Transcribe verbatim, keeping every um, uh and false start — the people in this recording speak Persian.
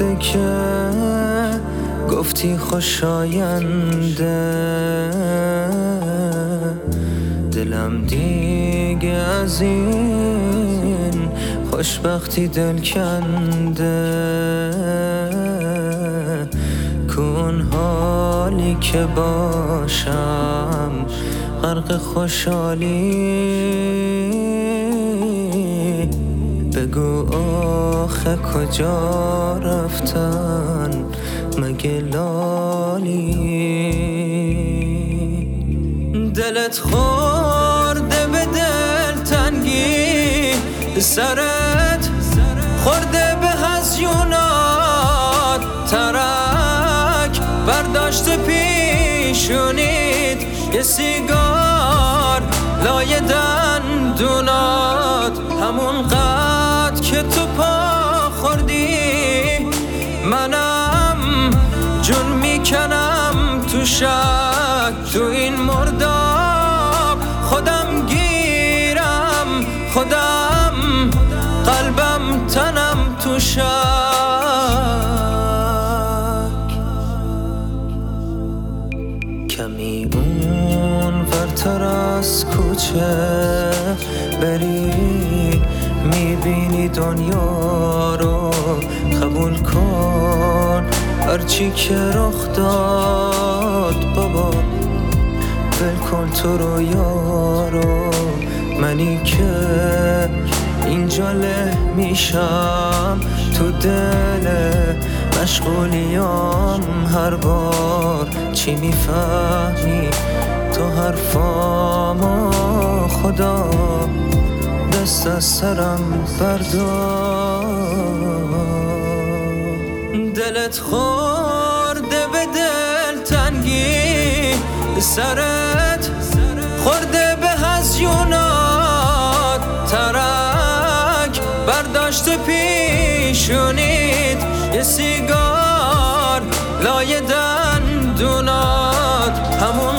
خورده که گفتی خوشاینده، دلم دیگه از این خوشبختی دل کنده. کن حالی که باشم غرق خوشحالی، بگو آخه کجا رفتن مگه لالی؟ دلت خورده به دل تنگی، سرت خورده به هزیونات، ترک برداشته پیشونید یه سیگار لای دندونات. همون قد که تو پا خوردی منم جون میکنم تو شک، تو این مرداب خودم گیرم، خودم قلبم تنم تو شک. کمی اون ورتر از کوچه بری میبینی دنیا رو، قبول کن هرچی که رخ داد بابا، ول کن تو رو یارو. منی که اینجا له میشم تو دل مشغولیام، هر بار چی میفهمی تو حرفامو؟ خدا دست از سرم بردار. دلت خورده به دل تنگی، سرت خورده به هزیونات، ترک برداشته پیشونید یه سیگار لای دندونات. همون